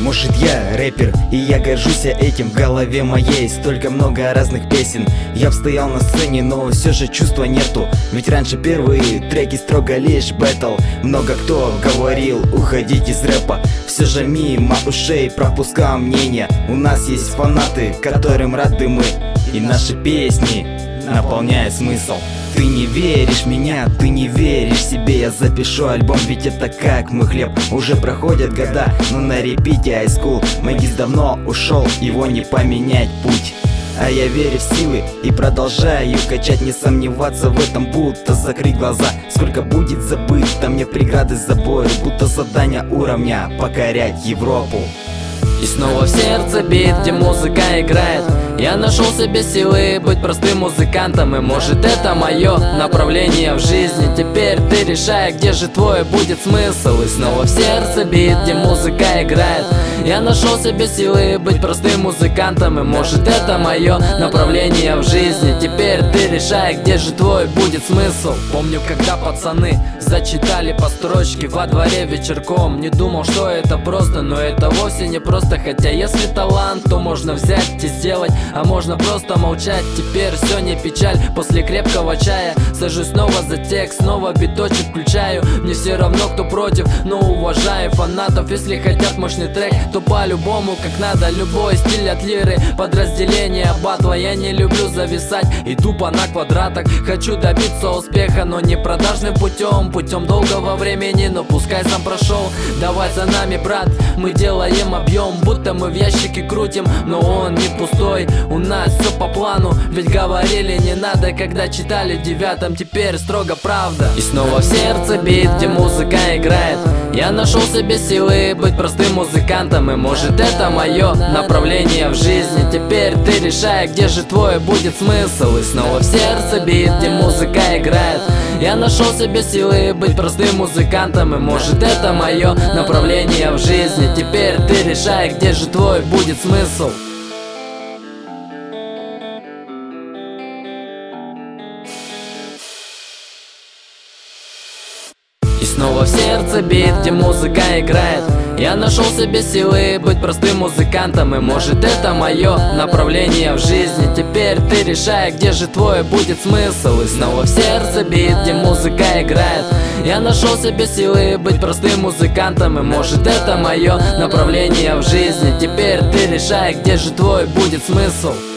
Может, я рэпер, и я горжусь этим. В голове моей столько много разных песен. Я б стоял на сцене, но все же чувства нету. Ведь раньше первые треки строго лишь бэтл. Много кто говорил уходить из рэпа. Все же мимо ушей пропускал мнение. У нас есть фанаты, которым рады мы, и наши песни наполняют смысл. Ты не веришь в меня, ты не веришь себе. Я запишу альбом, ведь это как мой хлеб. Уже проходят года, но на репите High School. Мэгис давно ушел, его не поменять путь. А я верю в силы и продолжаю качать. Не сомневаться в этом, будто закрыть глаза. Сколько будет забыто, мне преграды заборы, будто задание уровня покорять Европу. И снова в сердце бит, где музыка играет. Я нашел себе силы быть простым музыкантом. И может это мое направление в жизни. Теперь ты решай, где же твой будет смысл. И снова в сердце бит, где музыка играет. Я нашел себе силы быть простым музыкантом. И может это мое направление в жизни. Теперь ты решай, где же твой будет смысл. Помню, когда пацаны зачитали по строчке во дворе вечерком. Не думал, что это просто, но это вовсе не просто. Хотя если талант, то можно взять и сделать, а можно просто молчать. Теперь все не печаль, после крепкого чая сажусь снова за текст, снова биточек включаю. Мне все равно, кто против, но уважаю фанатов. Если хотят мощный трек, то по-любому, как надо. Любой стиль от лиры, подразделение батла. Я не люблю зависать и тупо на квадратах. Хочу добиться успеха, но не продажным путем. Путем долгого времени, но пускай сам прошел. Давай за нами, брат, мы делаем объем. Будто мы в ящике крутим, но он не пустой. У нас все по плану, ведь говорили не надо, когда читали в 9, теперь строго правда. И снова в сердце бит, где музыка играет. Я нашел себе силы быть простым музыкантом. И может это мое направление в жизни. Теперь ты решай, где же твой будет смысл. И снова в сердце бит, где музыка играет. Я нашел себе силы быть простым музыкантом. И может это мое направление в жизни. Теперь ты решай, где же твой будет смысл. И снова в сердце бит, где музыка играет. Я нашел себе силы быть простым музыкантом. И может это мое направление в жизни. Теперь ты решай, где же твой будет смысл. И снова в сердце бит, где музыка играет. Я нашел себе силы быть простым музыкантом. И может это мое направление в жизни. Теперь ты решай, где же твой будет смысл.